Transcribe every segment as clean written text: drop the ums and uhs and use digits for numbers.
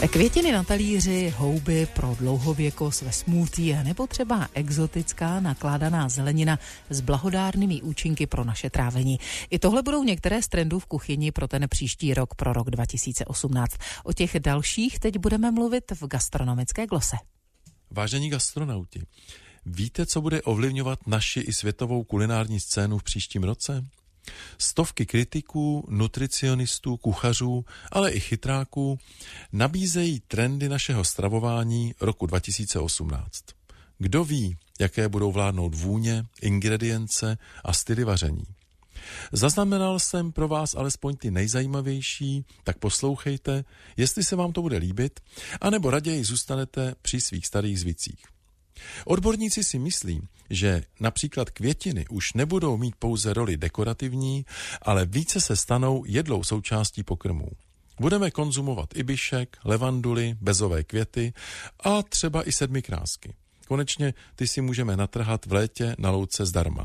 Květiny na talíři, houby pro dlouhověkost ve smoothie nebo třeba exotická nakládaná zelenina s blahodárnými účinky pro naše trávení. I tohle budou některé z trendů v kuchyni pro ten příští rok, pro rok 2018. O těch dalších teď budeme mluvit v gastronomické glose. Vážení gastronauti, víte, co bude ovlivňovat naši i světovou kulinární scénu v příštím roce? Stovky kritiků, nutricionistů, kuchařů, ale i chytráků nabízejí trendy našeho stravování roku 2018. Kdo ví, jaké budou vládnout vůně, ingredience a styly vaření. Zaznamenal jsem pro vás alespoň ty nejzajímavější, tak poslouchejte, jestli se vám to bude líbit, anebo raději zůstanete při svých starých zvicích. Odborníci si myslí, že například květiny už nebudou mít pouze roli dekorativní, ale více se stanou jedlou součástí pokrmů. Budeme konzumovat ibišek, levanduly, bezové květy a třeba i sedmikrásky. Konečně ty si můžeme natrhat v létě na louce zdarma.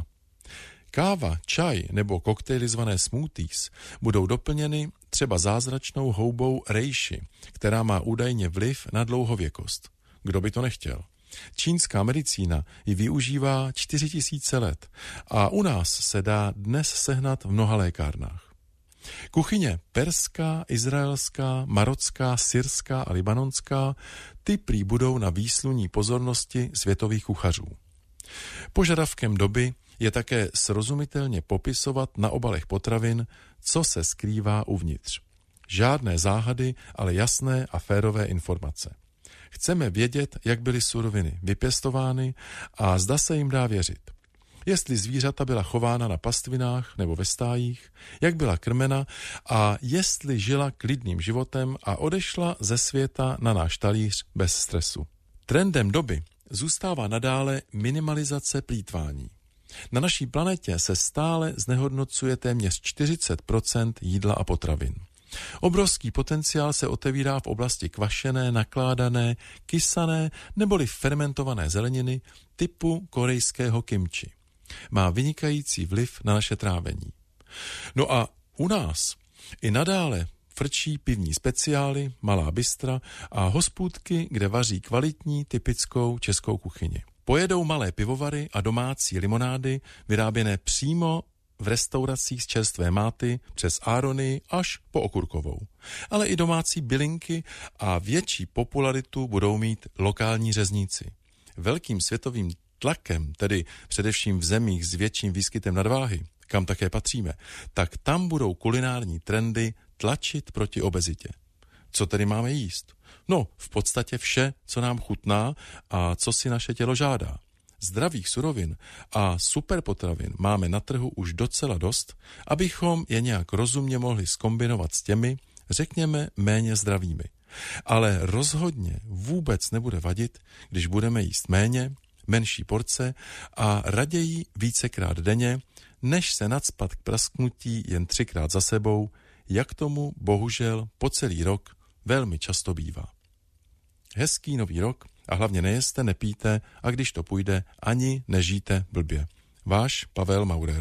Káva, čaj nebo koktejly zvané smoothies budou doplněny třeba zázračnou houbou reishi, která má údajně vliv na dlouhověkost. Kdo by to nechtěl? Čínská medicína ji využívá 4000 let a u nás se dá dnes sehnat v mnoha lékárnách. Kuchyně perská, izraelská, marocká, syrská a libanonská, ty prý budou na výsluní pozornosti světových kuchařů. Požadavkem doby je také srozumitelně popisovat na obalech potravin, co se skrývá uvnitř. Žádné záhady, ale jasné a férové informace. Chceme vědět, jak byly suroviny vypěstovány a zda se jim dá věřit. Jestli zvířata byla chována na pastvinách nebo ve stájích, jak byla krmena a jestli žila klidným životem a odešla ze světa na náš talíř bez stresu. Trendem doby zůstává nadále minimalizace plýtvání. Na naší planetě se stále znehodnocuje téměř 40% jídla a potravin. Obrovský potenciál se otevírá v oblasti kvašené, nakládané, kysané neboli fermentované zeleniny typu korejského kimchi. Má vynikající vliv na naše trávení. No a u nás i nadále frčí pivní speciály, malá bystra a hospůdky, kde vaří kvalitní typickou českou kuchyni. Pojedou malé pivovary a domácí limonády vyráběné přímo v restauracích z čerstvé máty přes áronii až po okurkovou. Ale i domácí bylinky a větší popularitu budou mít lokální řezníci. Velkým světovým tlakem, tedy především v zemích s větším výskytem nadváhy, kam také patříme, tak tam budou kulinární trendy tlačit proti obezitě. Co tedy máme jíst? No, v podstatě vše, co nám chutná a co si naše tělo žádá. Zdravých surovin a superpotravin máme na trhu už docela dost, abychom je nějak rozumně mohli zkombinovat s těmi, řekněme, méně zdravými. Ale rozhodně vůbec nebude vadit, když budeme jíst méně, menší porce a raději vícekrát denně, než se nacpat k prasknutí jen 3krát za sebou, jak tomu bohužel po celý rok velmi často bývá. Hezký nový rok a hlavně nejeste, nepijte a když to půjde, ani nežijte blbě. Váš Pavel Maurer.